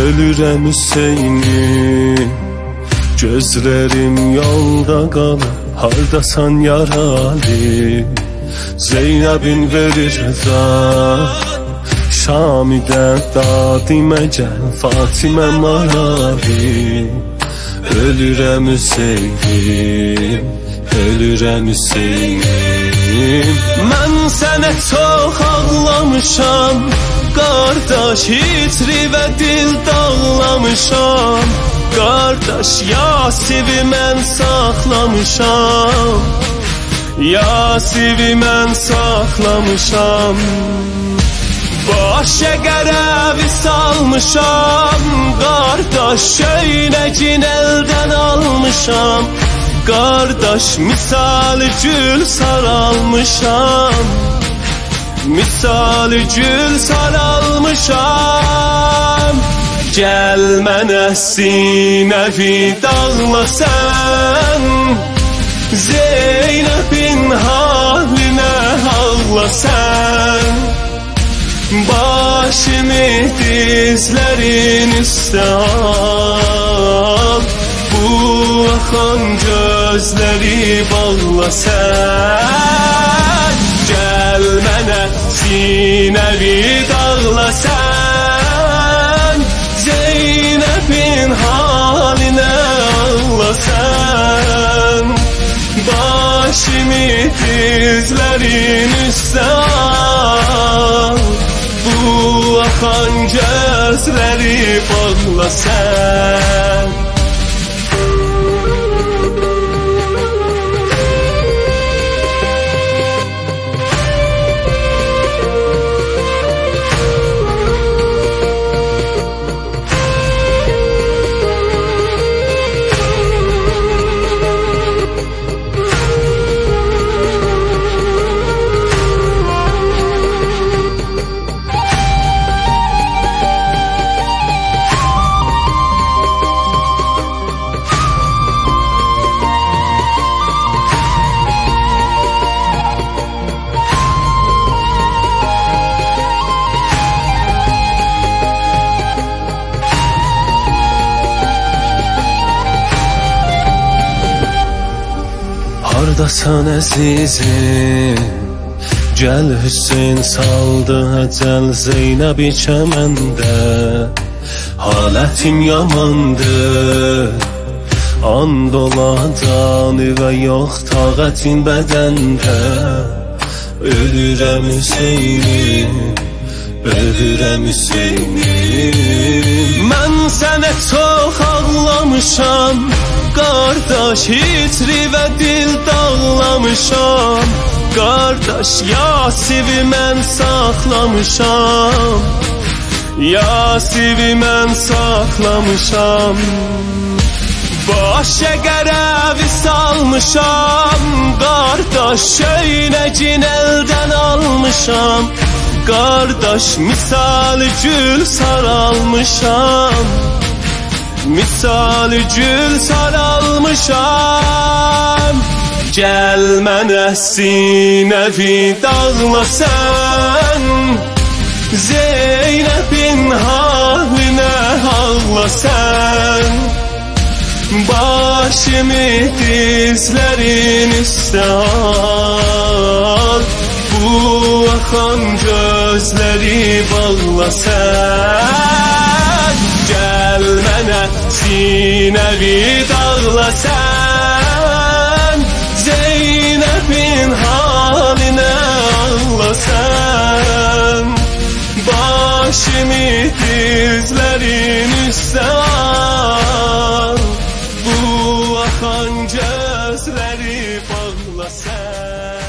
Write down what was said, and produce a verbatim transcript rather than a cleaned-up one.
Ölürəm Hüseynim, gözlərim yolda qalır. Hardasan yaralı, Zeynəbin verir zar. Şamidə dadimə gəl, Fatimə maravi. Ölürəm Hüseynim, ölürəm Hüseynim. Mən sənə çox ağlamışam, qardaş hitri və dil dağlamışam. Qardaş Yasivi mən saxlamışam, Yasivi mən saxlamışam. Başa qərəvi salmışam, qardaş şöynəcin əldən almışam. Qardaş misali gül saralmışam, misali gül saralmışam. Gəl mənə sinəvi dağla sən, Zeynəbin halinə ağla sən. Başımı dizlərin üstə al, bu axan gözləri bağla sən. Gəl mənə sinəvi dağla sən, Zeynəbin halinə ağla sən. Başımı dizlərin üstə al, bu axan gözləri bağla sən. Hardasan əzizim, gəl Hüseyn saldı əcəl Zeynəbi kəməndə. Halətim yamandır, and ola canı və yox taqətin bədəndə. Ölürəm Hüseynim, ölürəm Hüseynim. Mən sənə çox ağlamışam, qardaş hitri və dil dağlamışam. Qardaş Yasivi mən saxlamışam, Yasivi mən saxlamışam. Başa qərəvi salmışam, qardaş şöynəcin əldən almışam. Qardaş misali gül saralmışam, misali gül saralmışam. Gəl mənə sinəvi dağla sən, Zeynəbin halinə ağla sən. Başımı dizlərin üstə al, bu axan gözləri bağla sən. Gəl mənə sinəvi dağla sən, Zeynəbin halinə ağla sən. Başımı dizlərin üstə al, bu axan gözləri bağla sən.